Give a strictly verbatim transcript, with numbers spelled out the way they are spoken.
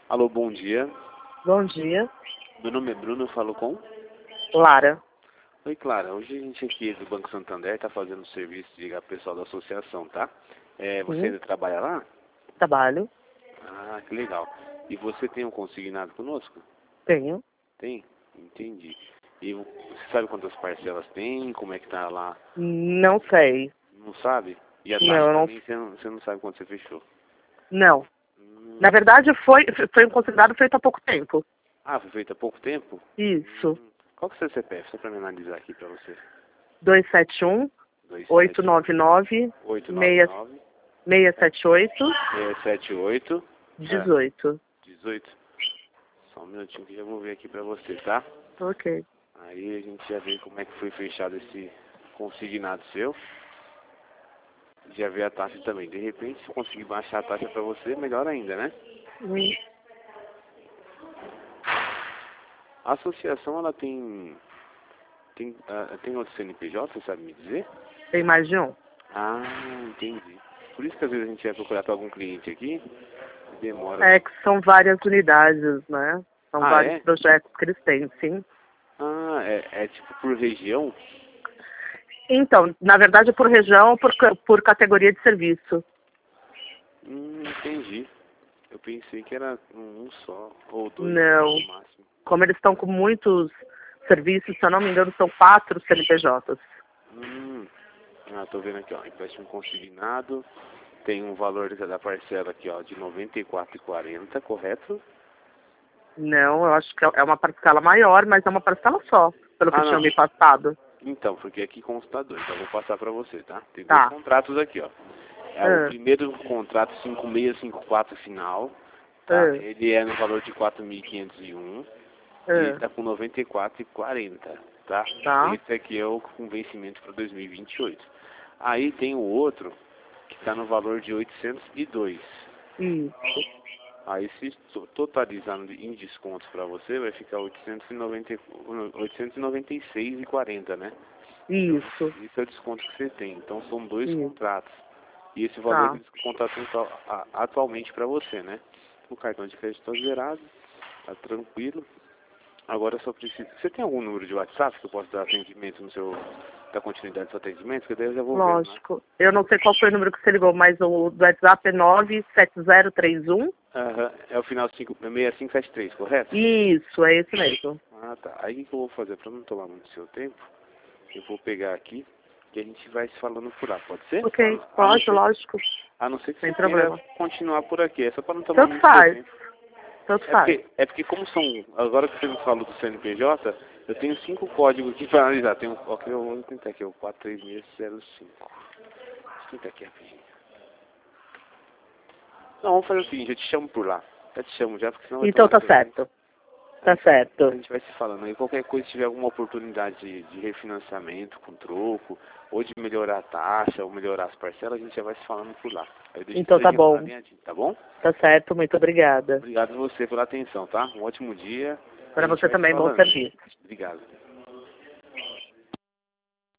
Alô, bom dia. Bom dia. Meu nome é Bruno, eu falo com? Lara. Oi, Clara. Hoje a gente aqui do Banco Santander está fazendo serviço de pessoal da associação, tá? É, você Sim. ainda trabalha lá? Trabalho. Ah, que legal. E você tem um consignado conosco? Tenho. Tem? Entendi. E você sabe quantas parcelas tem? Como é que tá lá? Não sei. Não sabe? E a Não, taxa eu não. também você não, você não sabe quanto você fechou? Não. Hum. Na verdade, foi, foi um considerado feito há pouco tempo. Ah, foi feito há pouco tempo? Isso. Hum. Qual que é o seu C P F? Só para me analisar aqui para você. dois sete um, oito nove nove, oito nove seis nove, sete oito, seis sete oito, dezoito. dezoito. Só um minutinho que eu já vou ver aqui pra você, tá? Ok. Aí a gente já vê como é que foi fechado esse consignado seu. Já vê a taxa também. De repente, se eu conseguir baixar a taxa pra você, melhor ainda, né? Hum. A associação, ela tem... Tem, uh, tem outro C N P J, você sabe me dizer? Tem mais de um? Ah, entendi. Por isso que às vezes a gente vai procurar pra algum cliente aqui, demora. É que são várias unidades, né? São Ah, vários é? projetos que eles têm, sim. Ah, é, é tipo por região? Então, na verdade, por região ou por, ca- por categoria de serviço. Hum, entendi. Eu pensei que era um só, ou dois Não. no máximo. Como eles estão com muitos serviços, se eu não me engano, são quatro C N P Js. Hum, ah, tô vendo aqui, ó, empréstimo consignado, tem um valor da parcela aqui, ó, de noventa e quatro reais e quarenta centavos, correto? Não, eu acho que é uma parcela maior, mas é uma parcela só, pelo que Ah, tinha não. me passado. Então, porque aqui consta dois, então eu vou passar pra você, tá? Tem dois Tá. contratos aqui, ó. É o Ah, primeiro contrato cinco seis cinco quatro final, tá? ah, Ele é no valor de quatro mil quinhentos e um e ele ah, tá com noventa e quatro reais e quarenta centavos, tá? tá. Esse aqui é o com vencimento para dois mil e vinte e oito. Aí tem o outro que está no valor de oitocentos e dois. Isso. Aí se to- totalizando em descontos para você, vai ficar oitocentos e noventa, oitocentos e noventa e seis reais e quarenta centavos, né? Isso. Isso é o desconto que você tem. Então são dois Isso. contratos. E esse valor Tá. que eles contratam atual- a- atualmente para você, né? O cartão de crédito está zerado, tá tranquilo. Agora eu só preciso... Você tem algum número de WhatsApp que eu possa dar atendimento no seu... da continuidade do seu atendimento? Que daí eu já vou vendo, né? Lógico. Eu não sei qual foi o número que você ligou, mas o do WhatsApp é nove sete zero três um. Aham, é o final cinco seis cinco sete três, correto? Isso, é esse mesmo. Ah, tá. Aí o que eu vou fazer? Para não tomar muito seu tempo, eu vou pegar aqui e a gente vai se falando por lá, pode ser? Ok, A não pode, ser, lógico. a não ser que Sem você queira problema. continuar por aqui, é só para não tomar Tanto muito seu faz. tempo. Tanto É faz. porque, é porque como são, agora que você me falou do C N P J, eu tenho cinco códigos aqui para analisar. Tem um, ok, eu vou tentar aqui, o quatro três seis zero cinco. Deixa eu tentar aqui rapidinho. Não, vamos fazer o seguinte, eu te chamo por lá. Já te chamo já, porque senão vai Então tomar tá seu tempo. certo. Tá certo. A gente vai se falando aí. Qualquer coisa, se tiver alguma oportunidade de, de refinanciamento com troco, ou de melhorar a taxa, ou melhorar as parcelas, a gente já vai se falando por lá. Aí eu deixo Então tudo tá bom. agendado, tá bom? Tá certo, muito obrigada. Obrigado a você pela atenção, tá? Um ótimo dia. A Para gente você vai se também, bom falando. serviço. Obrigado.